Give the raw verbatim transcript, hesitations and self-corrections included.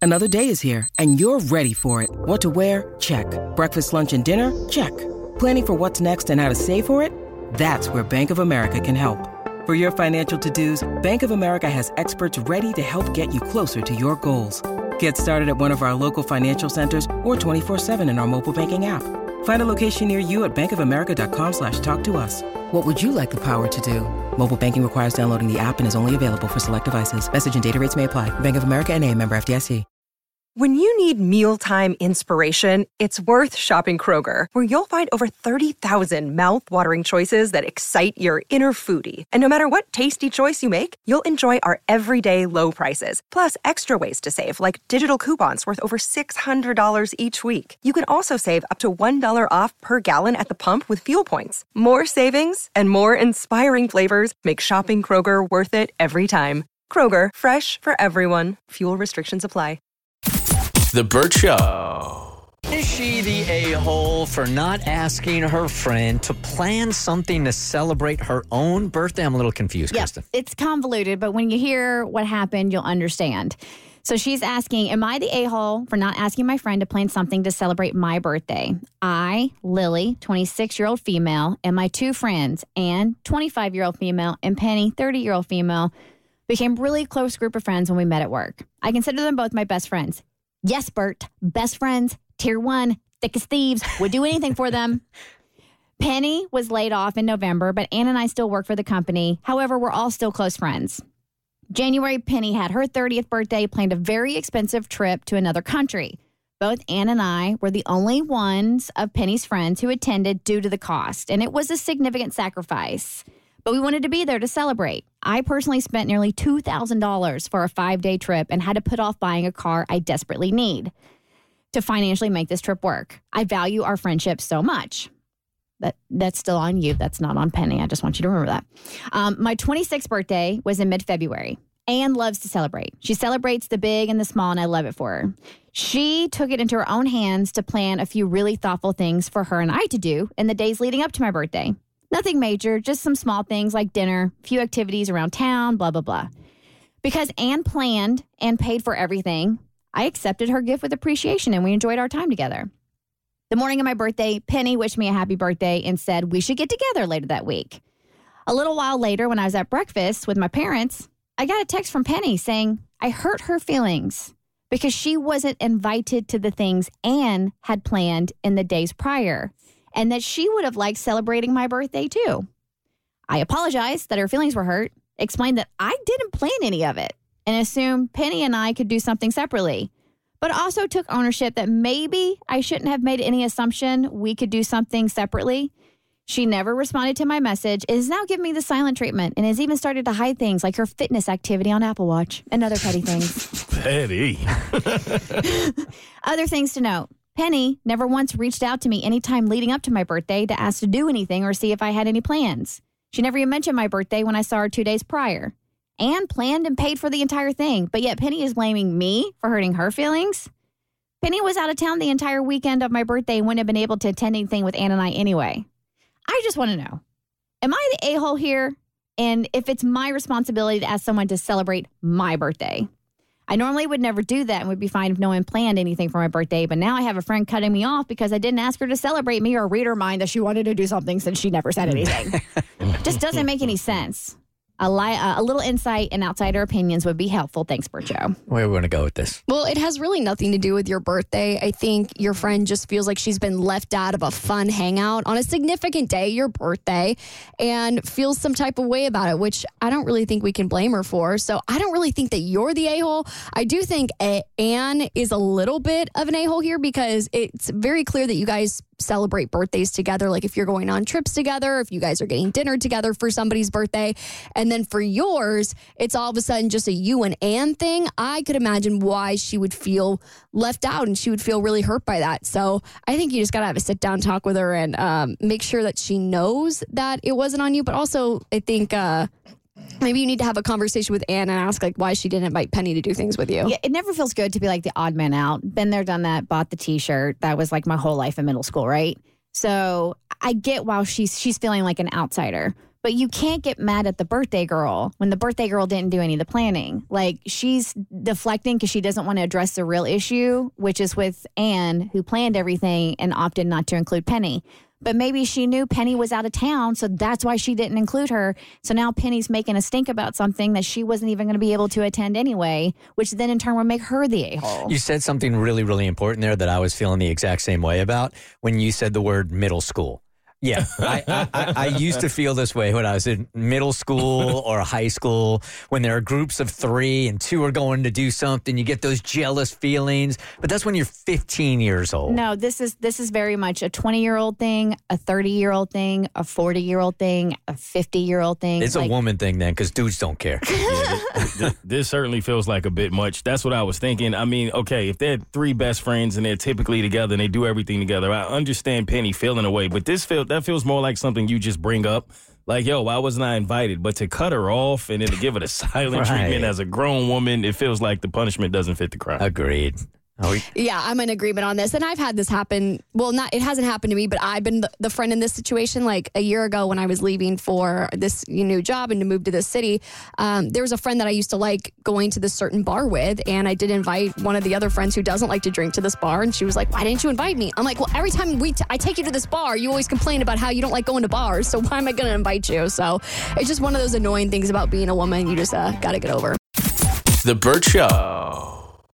Another day is here, and you're ready for it. What to wear? Check. Breakfast, lunch, and dinner? Check. Planning for what's next and how to save for it? That's where Bank of America can help. For your financial to-dos, Bank of America has experts ready to help get you closer to your goals. Get started at one of our local financial centers or twenty-four seven in our mobile banking app. Find a location near you at bankofamerica.com slash talk to us. What would you like the power to do? Mobile banking requires downloading the app and is only available for select devices. Message and data rates may apply. Bank of America N A, member F D I C. When you need mealtime inspiration, it's worth shopping Kroger, where you'll find over thirty thousand mouth-watering choices that excite your inner foodie. And no matter what tasty choice you make, you'll enjoy our everyday low prices, plus extra ways to save, like digital coupons worth over six hundred dollars each week. You can also save up to one dollar off per gallon at the pump with fuel points. More savings and more inspiring flavors make shopping Kroger worth it every time. Kroger, fresh for everyone. Fuel restrictions apply. The Burt Show. Is she the a-hole for not asking her friend to plan something to celebrate her own birthday? I'm a little confused, Yeah, Kristen. it's convoluted, but when you hear what happened, you'll understand. So she's asking, am I the a-hole for not asking my friend to plan something to celebrate my birthday? I, Lily, twenty-six-year-old female, and my two friends, Anne, twenty-five-year-old female, and Penny, thirty-year-old female, became a really close group of friends when we met at work. I consider them both my best friends. Yes, Bert, best friends, tier one, thick as thieves, would do anything for them. Penny was laid off in November, but Ann and I still work for the company. However, we're all still close friends. January, Penny had her thirtieth birthday, planned a very expensive trip to another country. Both Ann and I were the only ones of Penny's friends who attended due to the cost, and it was a significant sacrifice. But we wanted to be there to celebrate. I personally spent nearly two thousand dollars for a five-day trip and had to put off buying a car I desperately need to financially make this trip work. I value our friendship so much. That, that's still on you. That's not on Penny. I just want you to remember that. Um, my twenty-sixth birthday was in mid-February. Anne loves to celebrate. She celebrates the big and the small, and I love it for her. She took it into her own hands to plan a few really thoughtful things for her and I to do in the days leading up to my birthday. Nothing major, just some small things like dinner, a few activities around town, blah, blah, blah. Because Anne planned and paid for everything, I accepted her gift with appreciation and we enjoyed our time together. The morning of my birthday, Penny wished me a happy birthday and said we should get together later that week. A little while later, when I was at breakfast with my parents, I got a text from Penny saying I hurt her feelings because she wasn't invited to the things Anne had planned in the days prior, and that she would have liked celebrating my birthday too. I apologized that her feelings were hurt, explained that I didn't plan any of it, and assumed Penny and I could do something separately, but also took ownership that maybe I shouldn't have made any assumption we could do something separately. She never responded to my message, is now giving me the silent treatment, and has even started to hide things like her fitness activity on Apple Watch and other petty things. Petty. Other things to note. Penny never once reached out to me anytime leading up to my birthday to ask to do anything or see if I had any plans. She never even mentioned my birthday when I saw her two days prior. Anne planned and paid for the entire thing, but yet Penny is blaming me for hurting her feelings? Penny was out of town the entire weekend of my birthday and wouldn't have been able to attend anything with Anne and I anyway. I just want to know, am I the a-hole here? And if it's my responsibility to ask someone to celebrate my birthday? I normally would never do that and would be fine if no one planned anything for my birthday, but now I have a friend cutting me off because I didn't ask her to celebrate me or read her mind that she wanted to do something since she never said anything. Just doesn't make any sense. A, li- uh, a little insight and outsider opinions would be helpful. Thanks, Bert Joe. Where are we going to go with this? Well, it has really nothing to do with your birthday. I think your friend just feels like she's been left out of a fun hangout on a significant day, your birthday, and feels some type of way about it, which I don't really think we can blame her for. So I don't really think that you're the a-hole. I do think a- Anne is a little bit of an a-hole here because it's very clear that you guys celebrate birthdays together. Like if you're going on trips together, if you guys are getting dinner together for somebody's birthday. And then for yours, it's all of a sudden just a you and Anne thing. I could imagine why she would feel left out and she would feel really hurt by that. So I think you just got to have a sit down talk with her and um, make sure that she knows that it wasn't on you. But also, I think uh, maybe you need to have a conversation with Anne and ask like why she didn't invite Penny to do things with you. Yeah, it never feels good to be like the odd man out. Been there, done that, bought the t-shirt. That was like my whole life in middle school, right? So I get why she's she's feeling like an outsider. But you can't get mad at the birthday girl when the birthday girl didn't do any of the planning. Like, she's deflecting because she doesn't want to address the real issue, which is with Anne, who planned everything and opted not to include Penny. But maybe she knew Penny was out of town, so that's why she didn't include her. So now Penny's making a stink about something that she wasn't even going to be able to attend anyway, which then in turn would make her the a-hole. You said something really, really important there that I was feeling the exact same way about when you said the word middle school. Yeah, I, I, I, I used to feel this way when I was in middle school or high school, when there are groups of three and two are going to do something, you get those jealous feelings. But that's when you're fifteen years old. No, this is this is very much a twenty-year-old thing, a thirty-year-old thing, a forty-year-old thing, a fifty-year-old thing. It's like, a woman thing then, because dudes don't care. Yeah, this, this, this certainly feels like a bit much. That's what I was thinking. I mean, okay, if they're three best friends and they're typically together and they do everything together, I understand Penny feeling away, but this feels that feels more like something you just bring up. Like, yo, why wasn't I invited? But to cut her off and then to give her the silent Right. treatment as a grown woman, it feels like the punishment doesn't fit the crime. Agreed. Oh, Yeah, I'm in agreement on this. And I've had this happen. Well, not it hasn't happened to me, but I've been the, the friend in this situation. Like a year ago when I was leaving for this new job and to move to this city, um, there was a friend that I used to like going to this certain bar with. And I did invite one of the other friends who doesn't like to drink to this bar. And she was like, why didn't you invite me? I'm like, well, every time we t- I take you to this bar, you always complain about how you don't like going to bars. So why am I going to invite you? So it's just one of those annoying things about being a woman. You just uh, got to get over. The Burt Show.